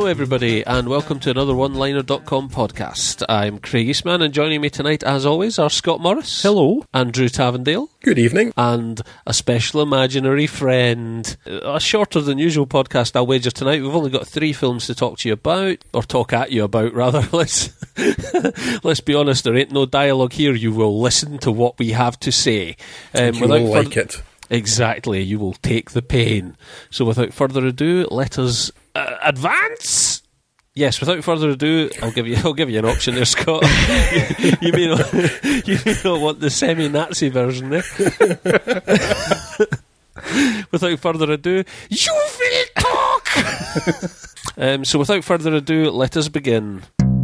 everybody, and welcome to another OneLiner.com podcast. I'm Craig Eastman, and joining me tonight, as always, are Scott Morris. Hello. Andrew Tavendale. Good evening. And a special imaginary friend. A shorter than usual podcast, I'll wager tonight. We've only got 3 films to talk to you about, or talk at you about, rather. Let's be honest, there ain't no dialogue here. You will listen to what we have to say. You will like it. Exactly, you will take the pain. So without further ado, let us advance. Yes, without further ado, I'll give you an option there, Scott. you may not want the semi-Nazi version there. Without further ado, you will talk. So without further ado, let us begin.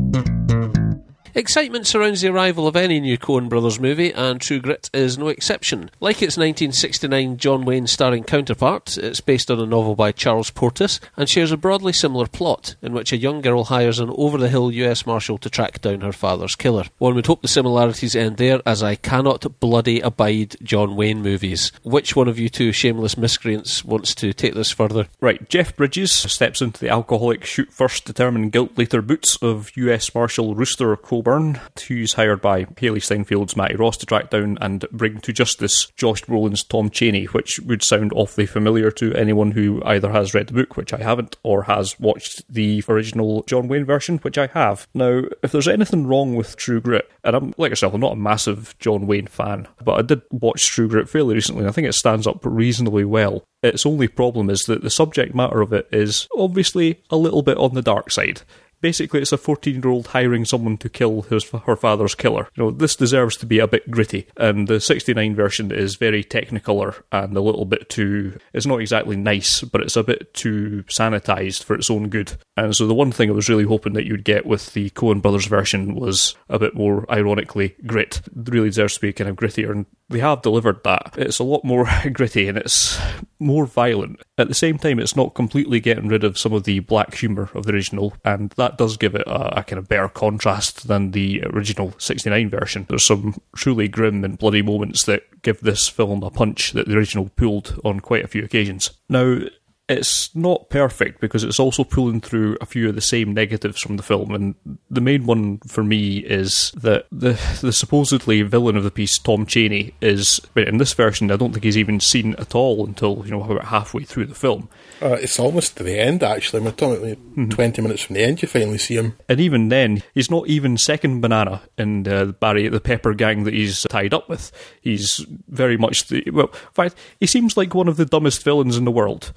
Excitement surrounds the arrival of any new Coen Brothers movie, and True Grit is no exception. Like its 1969 John Wayne starring counterpart, it's based on a novel by Charles Portis, and shares a broadly similar plot, in which a young girl hires an over-the-hill US Marshal to track down her father's killer. One would hope the similarities end there, as I cannot bloody abide John Wayne movies. Which one of you two shameless miscreants wants to take this further? Right, Jeff Bridges steps into the alcoholic shoot-first, determine guilt-later boots of US Marshal Rooster Colburn, who's hired by Haley Steinfeld's Matty Ross to track down and bring to justice Josh Brolin's Tom Chaney, which would sound awfully familiar to anyone who either has read the book, which I haven't, or has watched the original John Wayne version, which I have. Now, if there's anything wrong with True Grit, and I'm like yourself, I'm not a massive John Wayne fan, but I did watch True Grit fairly recently, and I think it stands up reasonably well. Its only problem is that the subject matter of it is obviously a little bit on the dark side. Basically, it's a 14-year-old hiring someone to kill her father's killer. You know, this deserves to be a bit gritty, and the 69 version is very technicolor and a little bit too... It's not exactly nice, but it's a bit too sanitised for its own good. And so the one thing I was really hoping that you'd get with the Coen Brothers version was a bit more, ironically, grit. It really deserves to be kind of grittier, and they have delivered that. It's a lot more gritty, and it's more violent. At the same time, it's not completely getting rid of some of the black humour of the original, and that does give it a kind of better contrast than the original 69 version. There's some truly grim and bloody moments that give this film a punch that the original pulled on quite a few occasions. Now, it's not perfect because it's also pulling through a few of the same negatives from the film, and the main one for me is that the supposedly villain of the piece, Tom Chaney, is, in this version, I don't think he's even seen at all until, about halfway through the film. It's almost to the end, actually. We're talking 20 minutes from the end, you finally see him. And even then, he's not even second banana in Barry the Pepper gang that he's tied up with. He's very much in fact, he seems like one of the dumbest villains in the world.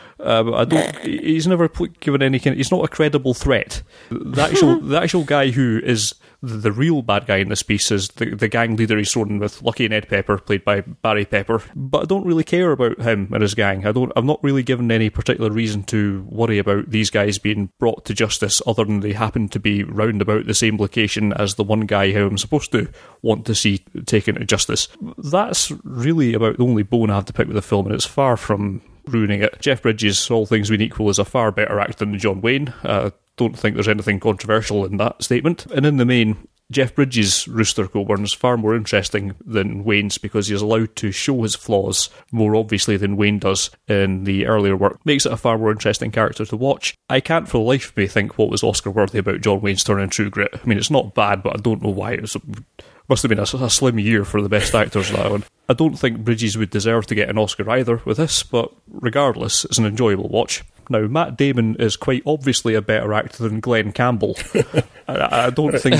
He's never given any kind. He's not a credible threat. The actual guy who is the real bad guy in this piece is the gang leader he's thrown in with, Lucky and Ed Pepper, played by Barry Pepper. But I don't really care about him and his gang. I'm not really given any particular reason to worry about these guys being brought to justice, other than they happen to be round about the same location as the one guy who I'm supposed to want to see taken to justice. That's really about the only bone I have to pick with the film, and it's far from ruining it. Jeff Bridges, all things being equal, is a far better actor than John Wayne. Don't think there's anything controversial in that statement. And in the main, Jeff Bridges' Rooster Colburn is far more interesting than Wayne's because he's allowed to show his flaws more obviously than Wayne does in the earlier work. Makes it a far more interesting character to watch. I can't for the life of me think what was Oscar-worthy about John Wayne's turn in True Grit. I mean, it's not bad, but I don't know why. It must have been a slim year for the best actors, that one. I don't think Bridges would deserve to get an Oscar either with this, but regardless, it's an enjoyable watch. Now, Matt Damon is quite obviously a better actor than Glenn Campbell. I don't think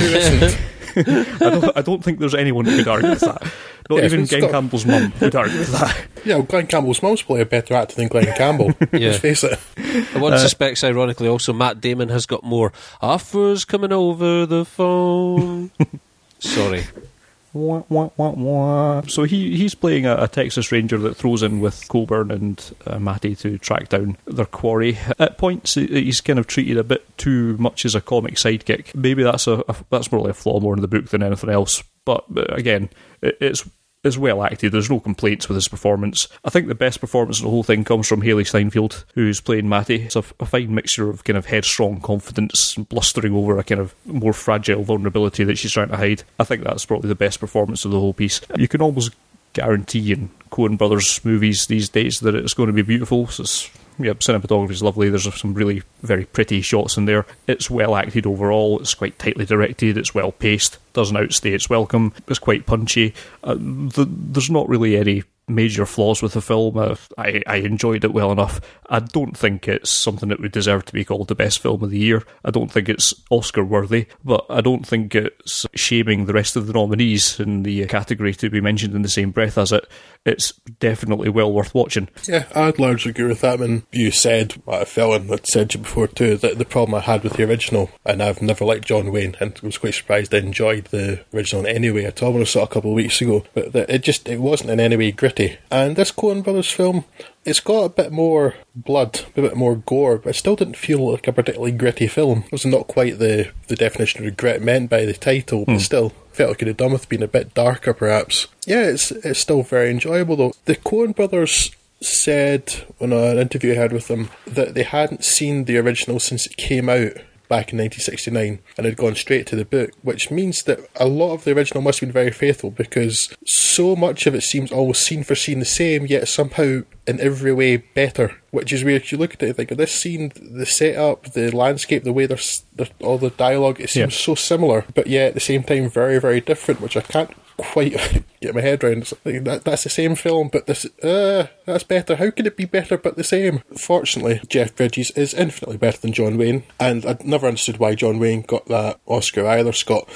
I don't think there's anyone who could argue with that. Not even Glenn Campbell's mum would argue with that. Yeah, well, Glenn Campbell's mum's probably a better actor than Glenn Campbell. Let's face it. One suspects, ironically, also Matt Damon has got more offers coming over the phone. Sorry. So he's playing a Texas Ranger that throws in with Colburn and Matty to track down their quarry. At points, he's kind of treated a bit too much as a comic sidekick. Maybe that's more like a flaw more in the book than anything else. But again, it's well acted. There's no complaints with his performance. I think the best performance of the whole thing comes from Haley Steinfeld, who's playing Matty. It's a fine mixture of kind of headstrong confidence and blustering over a kind of more fragile vulnerability that she's trying to hide. I think that's probably the best performance of the whole piece. You can almost guarantee in Coen Brothers movies these days that it's going to be beautiful. So it's cinematography is lovely. There's some really very pretty shots in there. It's well acted overall. It's quite tightly directed. It's well paced. Doesn't outstay its welcome. It's quite punchy. There's not really any major flaws with the film. I enjoyed it well enough. I don't think it's something that would deserve to be called the best film of the year. I don't think it's Oscar worthy, but I don't think it's shaming the rest of the nominees in the category to be mentioned in the same breath as it. It's definitely well worth watching. Yeah, I'd largely agree with that. And you said what I felt, and I'd said to you before too, that the problem I had with the original, and I've never liked John Wayne, and I was quite surprised I enjoyed the original anyway at all when I saw it a couple of weeks ago, but that it wasn't in any way gritty. And this Coen Brothers film, it's got a bit more blood, a bit more gore, but it still didn't feel like a particularly gritty film. It was not quite the definition of grit meant by the title, but still felt like it had done with being a bit darker perhaps. Yeah, it's still very enjoyable though. The Coen Brothers said in an interview I had with them that they hadn't seen the original since it came out back in 1969 and had gone straight to the book, which means that a lot of the original must have been very faithful, because so much of it seems almost scene for scene the same, yet somehow in every way better, which is weird. You look at it and think, this scene, the setup, the landscape, the way there's all the dialogue, it seems so similar, but yet at the same time very, very different, which I can't quite get my head around. It's like, that's the same film, but this that's better. How can it be better but the same? Fortunately, Jeff Bridges is infinitely better than John Wayne, and I'd never understood why John Wayne got that Oscar either, Scott.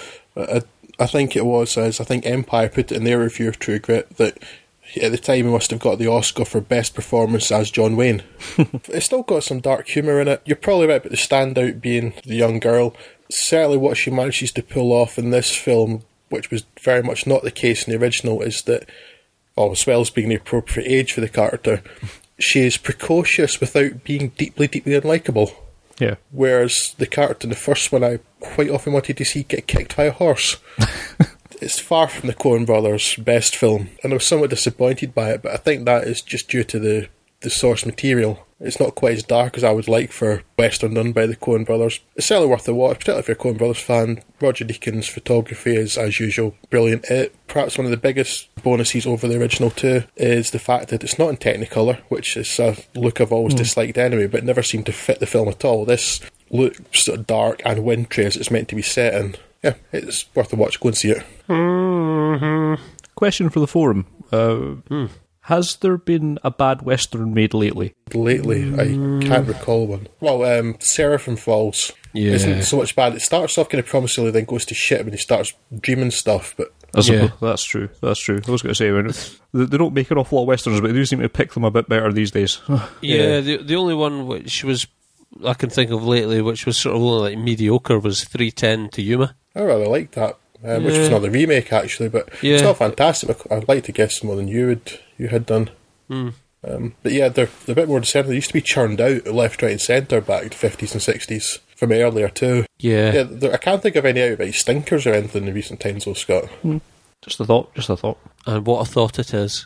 I think it was, as I think Empire put it in their review of True Grit, that at the time he must have got the Oscar for best performance as John Wayne. It's still got some dark humour in it. You're probably right about the standout being the young girl. Certainly what she manages to pull off in this film, which was very much not the case in the original, is that, as well as being the appropriate age for the character, she is precocious without being deeply, deeply unlikable. Yeah. Whereas the character in the first one, I quite often wanted to see get kicked by a horse. It's far from the Coen Brothers' best film, and I was somewhat disappointed by it, but I think that is just due to the source material. It's not quite as dark as I would like for Western done by the Coen Brothers. It's certainly worth a watch, particularly if you're a Coen Brothers fan. Roger Deakins' photography is, as usual, brilliant. Perhaps one of the biggest bonuses over the original too is the fact that it's not in Technicolor, which is a look I've always disliked anyway, but it never seemed to fit the film at all. This looks sort of dark and wintry as it's meant to be set in. Yeah, it's worth a watch. Go and see it. Mm-hmm. Question for the forum. Has there been a bad Western made lately? Lately? I can't recall one. Well, Seraphim Falls isn't so much bad. It starts off kind of promisingly, then goes to shit when he starts dreaming stuff, but... That's true. I was going to say, they don't make an awful lot of Westerns, but they do seem to pick them a bit better these days. The only one which was I can think of lately, which was sort of only like mediocre, was 3:10 to Yuma. I rather liked that, which was another remake actually, but it's not fantastic. I'd like to guess more than you had done. But yeah, they're a bit more discernible. They used to be churned out left, right and centre back in the 50s and 60s from earlier too. Yeah, I can't think of any outright stinkers or anything in recent times though, Scott. Just a thought. And what a thought it is.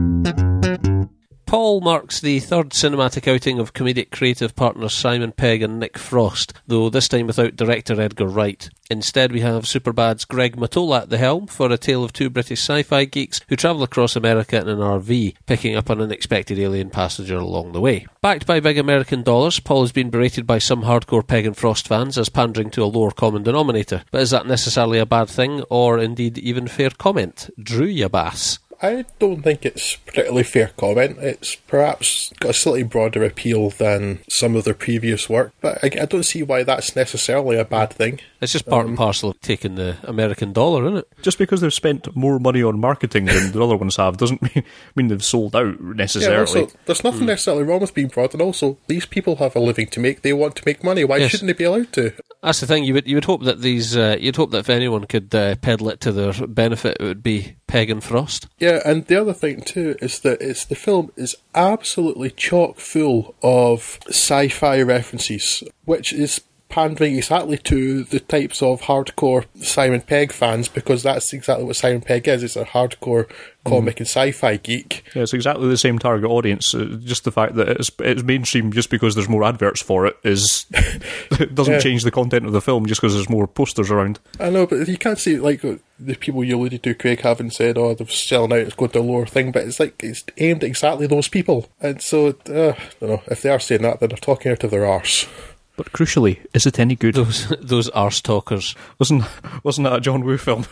Paul marks the third cinematic outing of comedic creative partners Simon Pegg and Nick Frost, though this time without director Edgar Wright. Instead, we have Superbad's Greg Mottola at the helm for a tale of two British sci-fi geeks who travel across America in an RV, picking up an unexpected alien passenger along the way. Backed by big American dollars, Paul has been berated by some hardcore Pegg and Frost fans as pandering to a lower common denominator. But is that necessarily a bad thing, or indeed even fair comment? Drew Yabas. I don't think it's particularly fair comment. It's perhaps got a slightly broader appeal than some of their previous work, but I don't see why that's necessarily a bad thing. It's just part and parcel of taking the American dollar, isn't it? Just because they've spent more money on marketing than the other ones have doesn't mean they've sold out necessarily. Yeah, also, there's nothing necessarily wrong with being broad, and also these people have a living to make. They want to make money. Why shouldn't they be allowed to? That's the thing. You would hope that you'd hope that if anyone could peddle it to their benefit, it would be Pegg and Frost. Yeah, and the other thing too is that the film is absolutely chock full of sci-fi references, which is pandering exactly to the types of hardcore Simon Pegg fans, because that's exactly what Simon Pegg is. It's a hardcore comic and sci-fi geek. Yeah, it's exactly the same target audience. Just the fact that it's mainstream just because there's more adverts for it it doesn't change the content of the film just because there's more posters around. I know, but you can't see like the people you alluded to, Craig, having said, "Oh, they're selling out, it's going to a lower thing," but it's like it's aimed at exactly those people, and so I don't know if they are saying that, then they're talking out of their arse. But crucially, is it any good? Those arse talkers. Wasn't that a John Woo film?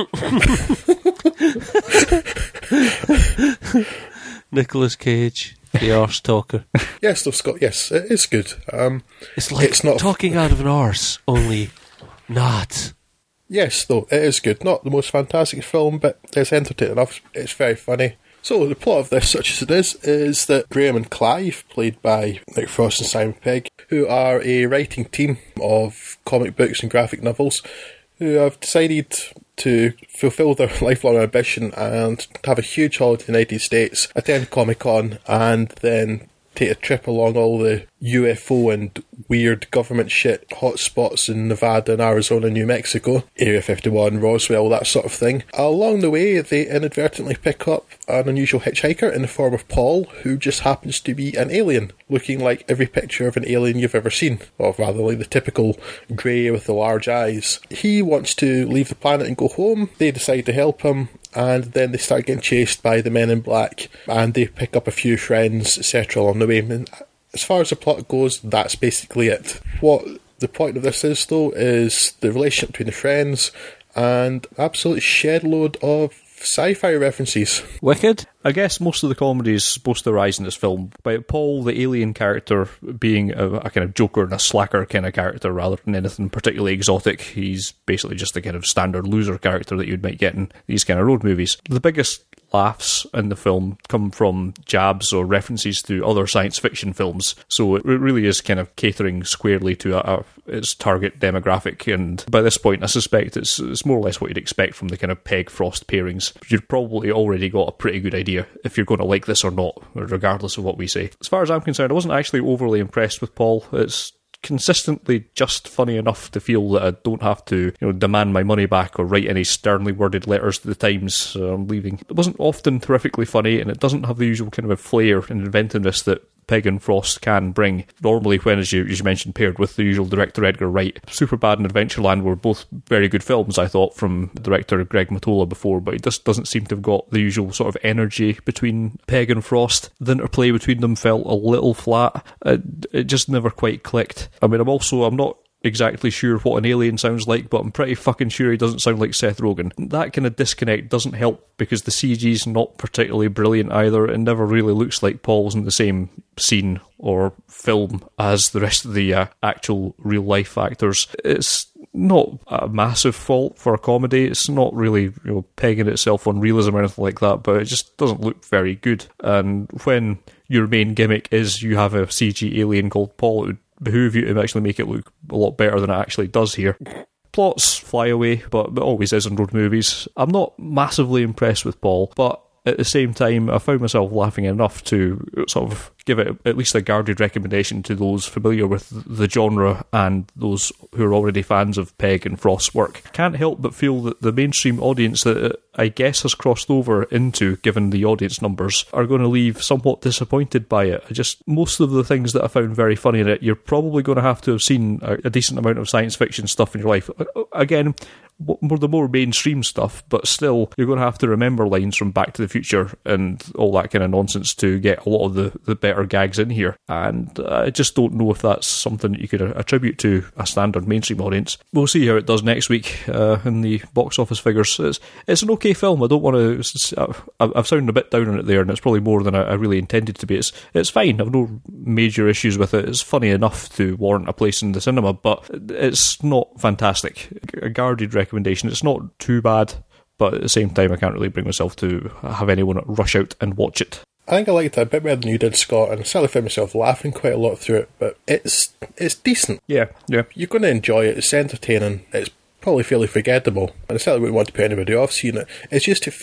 Nicolas Cage, the arse talker. Yes, though, Scott. Yes, it is good. It's like it's not talking out of an arse, only not. Yes, though, it is good. Not the most fantastic film, but it's entertaining enough. It's very funny. So the plot of this, such as it is that Graham and Clive, played by Nick Frost and Simon Pegg, who are a writing team of comic books and graphic novels, who have decided to fulfil their lifelong ambition and have a huge holiday in the United States, attend Comic-Con, and then take a trip along all the UFO and weird government shit hotspots in Nevada and Arizona, New Mexico, Area 51, Roswell, that sort of thing. Along the way, they inadvertently pick up an unusual hitchhiker in the form of Paul, who just happens to be an alien, looking like every picture of an alien you've ever seen, or rather like the typical grey with the large eyes. He wants to leave the planet and go home. They decide to help him, and then they start getting chased by the Men in Black, and they pick up a few friends, etc. along the way. And as far as the plot goes, that's basically it. What the point of this is, though, is the relationship between the friends and absolute shed load of sci-fi references. Wicked? I guess most of the comedy is supposed to arise in this film by Paul, the alien character, being a kind of joker and a slacker kind of character rather than anything particularly exotic. He's basically just a kind of standard loser character that you might get in these kind of road movies. The biggest laughs in the film come from jabs or references to other science fiction films, so it really is kind of catering squarely to its target demographic, and by this point I suspect it's more or less what you'd expect from the kind of Pegg Frost pairings. You've probably already got a pretty good idea if you're going to like this or not, regardless of what we say. As far as I'm concerned, I wasn't actually overly impressed with Paul. It's consistently just funny enough to feel that I don't have to, demand my money back or write any sternly worded letters to the Times, so I'm leaving. It wasn't often terrifically funny, and it doesn't have the usual kind of a flair and inventiveness that Pegg and Frost can bring. Normally when, as you mentioned, paired with the usual director Edgar Wright. Superbad and Adventureland were both very good films, I thought, from director Greg Mottola before, but it just doesn't seem to have got the usual sort of energy between Pegg and Frost. The interplay between them felt a little flat. It just never quite clicked. I mean, I'm not exactly sure what an alien sounds like, but I'm pretty fucking sure he doesn't sound like Seth Rogen. That kind of disconnect doesn't help because the CG's not particularly brilliant either. It never really looks like Paul's in the same scene or film as the rest of the actual real life actors. It's not a massive fault for a comedy. It's not really pegging itself on realism or anything like that, but it just doesn't look very good. And when your main gimmick is you have a CG alien called Paul, it would behoove you to actually make it look a lot better than it actually does here. Plots fly away, but it always is in road movies. I'm not massively impressed with Paul, but at the same time, I found myself laughing enough to sort of give it at least a guarded recommendation to those familiar with the genre and those who are already fans of Pegg and Frost's work. Can't help but feel that the mainstream audience that it, I guess, has crossed over into, given the audience numbers, are going to leave somewhat disappointed by it. Most of the things that I found very funny in it, you're probably going to have seen a decent amount of science fiction stuff in your life. Again, the more mainstream stuff, but still, you're going to have to remember lines from Back to the Future and all that kind of nonsense to get a lot of the better gags in here. And I just don't know if that's something that you could attribute to a standard mainstream audience. We'll see how it does next week in the box office figures. It's an okay film. I don't want to... I've sounded a bit down on it there, and it's probably more than I really intended to be. It's fine. I've no major issues with it. It's funny enough to warrant a place in the cinema, but it's not fantastic. A guarded recommendation. It's not too bad, but at the same time I can't really bring myself to have anyone rush out and watch it. I think I liked it a bit better than you did, Scott, and I certainly found myself laughing quite a lot through it, but it's decent. Yeah. You're going to enjoy it. It's entertaining. It's probably fairly forgettable, and I certainly wouldn't want to put anybody off seeing it. It's just, it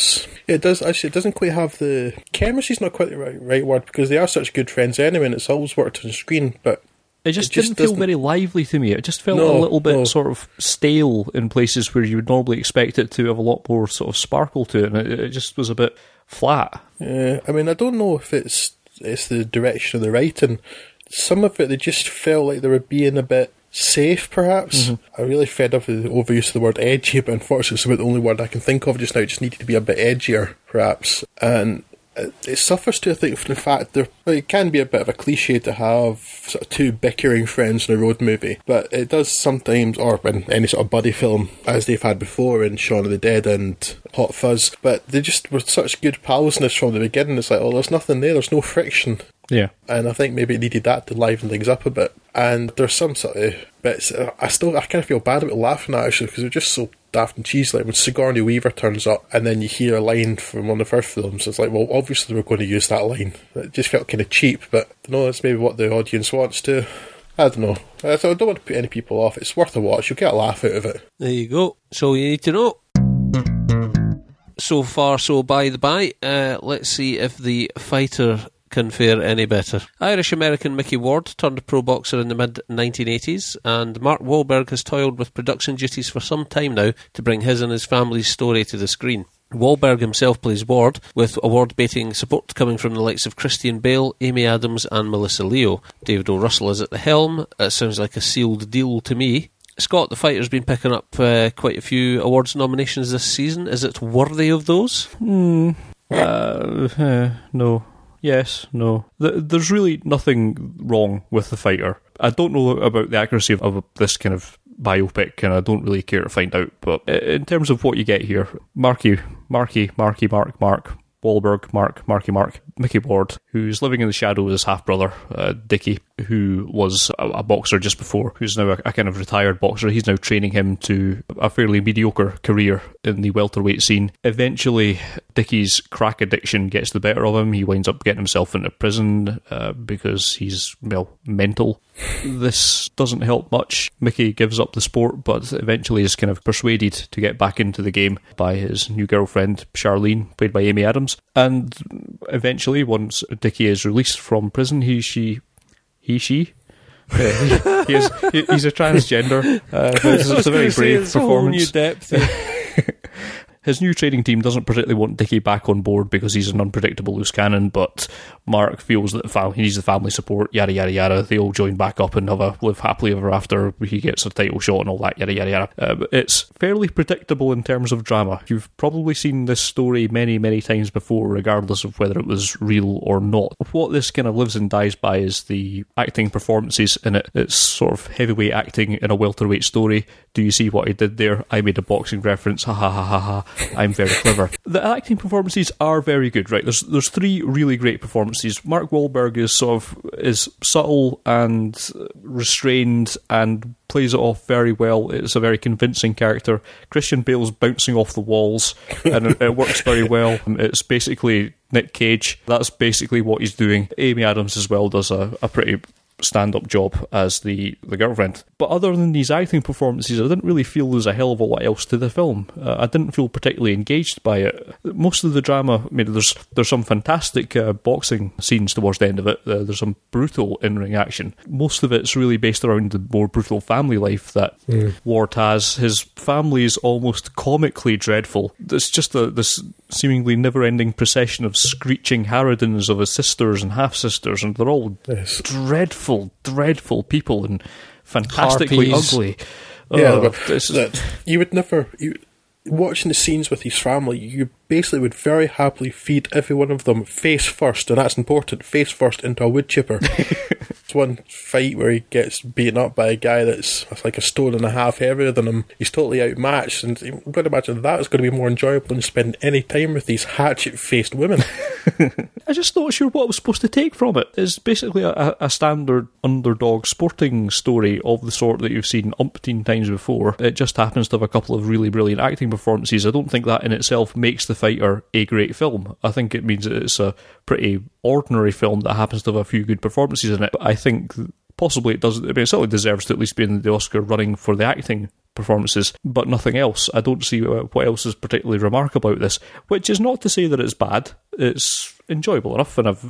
doesn't quite have the... Chemistry's not quite the right word, because they are such good friends anyway, and it's always worked on screen, but It just didn't feel very lively to me. It just felt a little bit sort of stale in places where you would normally expect it to have a lot more sort of sparkle to it, and it just was a bit flat. Yeah, I mean, I don't know if it's the direction of the writing. Some of it, they just felt like they were being a bit safe, perhaps. I really fed up with the overuse of the word edgy, but unfortunately it's about the only word I can think of just now. It just needed to be a bit edgier, perhaps. And it suffers too, I think, from the fact that it can be a bit of a cliche to have sort of two bickering friends in a road movie, but it does sometimes, or in any sort of buddy film, as they've had before in Shaun of the Dead and Hot Fuzz, but they just were such good pals in this from the beginning. It's like, oh, there's nothing there's no friction. Yeah. And I think maybe it needed that to liven things up a bit. And there's some sort of bits, I kind of feel bad about laughing at, actually, because they're just so daft and cheesy. Like when Sigourney Weaver turns up and then you hear a line from one of the first films, it's like, well, obviously they were going to use that line. It just felt kind of cheap, but I don't know, that's maybe what the audience wants to. I don't know. I don't want to put any people off. It's worth a watch. You'll get a laugh out of it. There you go. So you need to know. So far, so by the by, let's see if the fighter can fare any better. Irish-American Mickey Ward turned pro boxer in the mid-1980s, and Mark Wahlberg has toiled with production duties for some time now to bring his and his family's story to the screen. Wahlberg himself plays Ward, with award-baiting support coming from the likes of Christian Bale, Amy Adams and Melissa Leo. David O. Russell is at the helm. It sounds like a sealed deal to me. Scott, the fighter's been picking up quite a few awards nominations this season. Is it worthy of those? No. Yes, no. There's really nothing wrong with the fighter. I don't know about the accuracy of this kind of biopic, and I don't really care to find out. But in terms of what you get here, Mark, Wahlberg, Marky, Mickey Ward, who's living in the shadow of his half-brother, Dickie, who was a boxer just before, who's now a kind of retired boxer. He's now training him to a fairly mediocre career in the welterweight scene. Eventually, Dickie's crack addiction gets the better of him. He winds up getting himself into prison because he's, mental. This doesn't help much. Mickey gives up the sport, but eventually is kind of persuaded to get back into the game by his new girlfriend, Charlene, played by Amy Adams. And eventually, once Dickie is released from prison, he's a transgender. It's a very brave performance. A whole new depth. His new training team doesn't particularly want Dickie back on board because he's an unpredictable loose cannon, but Mark feels that he needs the family support, yada yada yada. They all join back up and live happily ever after. He gets a title shot and all that, yada yada yada. It's fairly predictable in terms of drama. You've probably seen this story many, many times before, regardless of whether it was real or not. What this kind of lives and dies by is the acting performances in it. It's sort of heavyweight acting in a welterweight story. Do you see what I did there? I made a boxing reference. Ha ha ha ha ha. I'm very clever. The acting performances are very good, right? There's three really great performances. Mark Wahlberg is subtle and restrained and plays it off very well. It's a very convincing character. Christian Bale's bouncing off the walls and it works very well. It's basically Nick Cage. That's basically what he's doing. Amy Adams as well does a pretty stand-up job as the girlfriend. But other than these acting performances, I didn't really feel there's a hell of a lot else to the film. I didn't feel particularly engaged by it. Most of the drama, there's some fantastic boxing scenes towards the end of it. There's some brutal in-ring action. Most of it's really based around the more brutal family life that Ward has. His family is almost comically dreadful. It's just this seemingly never-ending procession of screeching harridans of his sisters and half-sisters, and they're all dreadful people and fantastically ugly. Yeah, you would never... watching the scenes with his family, you basically would very happily feed every one of them face first, and that's important, face first into a wood chipper. It's one fight where he gets beaten up by a guy that's like a stone and a half heavier than him. He's totally outmatched, and I'm going to imagine that is going to be more enjoyable than spending any time with these hatchet-faced women. I just not sure what I was supposed to take from it. It's basically a standard underdog sporting story of the sort that you've seen umpteen times before. It just happens to have a couple of really brilliant acting performances. I don't think that in itself makes The Fighter a great film. I think it means that it's a pretty ordinary film that happens to have a few good performances in it. But I think possibly it does. It certainly deserves to at least be in the Oscar running for the acting performances, but nothing else. I don't see what else is particularly remarkable about this, which is not to say that it's bad. It's enjoyable enough, and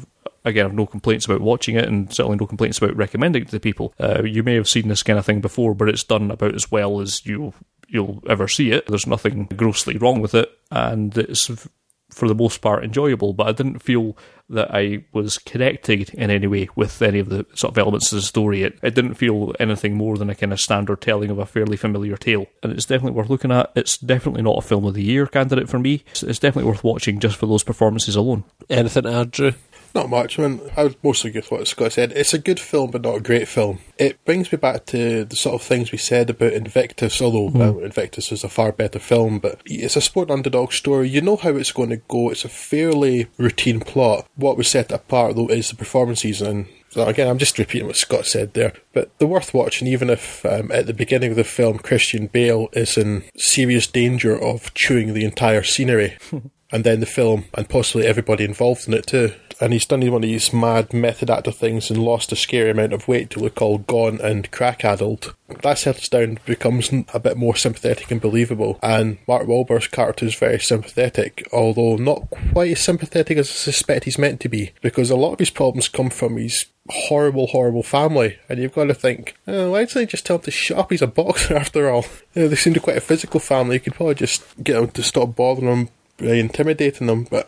again, I've no complaints about watching it, and certainly no complaints about recommending it to people. You may have seen this kind of thing before, but it's done about as well as you'll ever see it. There's nothing grossly wrong with it, and it's for the most part enjoyable, but I didn't feel that I was connected in any way with any of the sort of elements of the story. It didn't feel anything more than a kind of standard telling of a fairly familiar tale, and it's definitely worth looking at. It's definitely not a film of the year candidate for me. It's definitely worth watching just for those performances alone. Anything to add, Drew? Not much. I mean, I would mostly agree with what Scott said. It's a good film, but not a great film. It brings me back to the sort of things we said about Invictus, although Invictus is a far better film, but it's a sport underdog story. You know how it's going to go. It's a fairly routine plot. What was set apart, though, is the performances, and again, I'm just repeating what Scott said there, but they're worth watching, even if at the beginning of the film, Christian Bale is in serious danger of chewing the entire scenery. And then the film, and possibly everybody involved in it too. And he's done one of these mad method actor things and lost a scary amount of weight to look all gaunt and crack-addled. That settles down, becomes a bit more sympathetic and believable. And Mark Wahlberg's character is very sympathetic, although not quite as sympathetic as I suspect he's meant to be, because a lot of his problems come from his horrible, horrible family. And you've got to think, why didn't they just tell him to shut up? He's a boxer after all. They seem to be quite a physical family. You could probably just get him to stop bothering him, intimidating them, but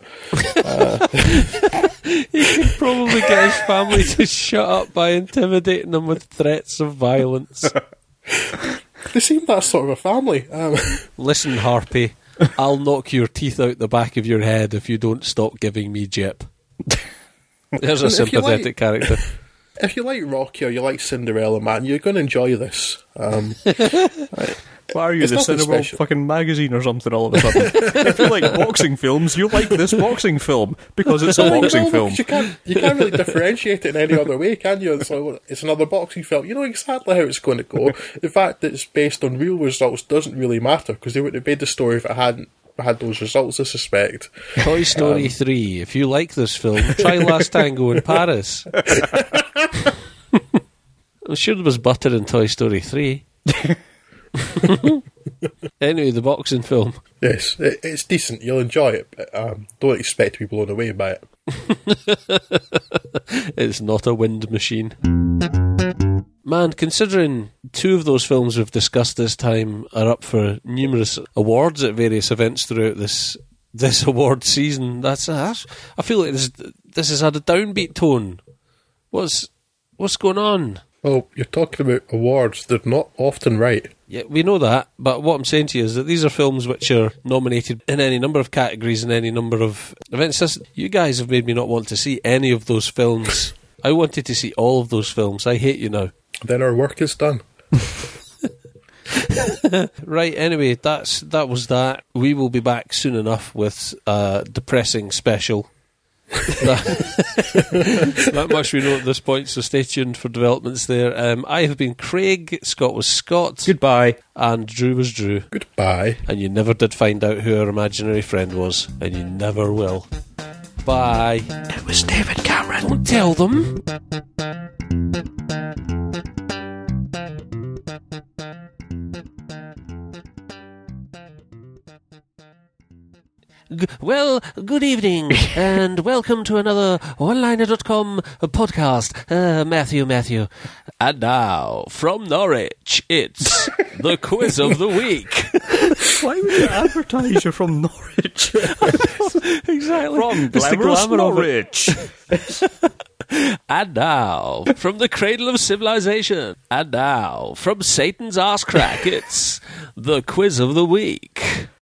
he could probably get his family to shut up by intimidating them with threats of violence. They seem that sort of a family. Listen, Harpy, I'll knock your teeth out the back of your head if you don't stop giving me jip. There's a sympathetic character. If you like Rocky or you like Cinderella Man, you're going to enjoy this. Why are you, the Cineworld fucking magazine or something all of a sudden? If you like boxing films, you like this boxing film, because it's a boxing film. You can't really differentiate it in any other way, can you? It's another boxing film. You know exactly how it's going to go. The fact that it's based on real results doesn't really matter, because they wouldn't have made the story if it hadn't had those results, I suspect. Toy Story 3. If you like this film, try Last Tango in Paris. I'm sure there was butter in Toy Story 3. Anyway, the boxing film. Yes, it's decent. You'll enjoy it, but don't expect to be blown away by it. It's not a wind machine. Man, considering two of those films we've discussed this time are up for numerous awards at various events throughout this award season, I feel like this has had a downbeat tone. What's going on? Well, you're talking about awards. They're not often right. Yeah, we know that, but what I'm saying to you is that these are films which are nominated in any number of categories and any number of events. You guys have made me not want to see any of those films. I wanted to see all of those films. I hate you now. Then our work is done. Right, anyway, that was that. We will be back soon enough with a depressing special. That much we know at this point, so stay tuned for developments there. I have been Craig, Scott was Scott. Goodbye. And Drew was Drew. Goodbye. And you never did find out who our imaginary friend was, and you never will. Bye. It was David Cameron. Don't tell them. Well, good evening, and welcome to another oneliner.com podcast. Matthew. And now, from Norwich, it's the quiz of the week. Why would you advertise you're from Norwich? Exactly. From glamorous Norwich. And now, from the cradle of civilization, and now, from Satan's arse crack, it's the quiz of the week.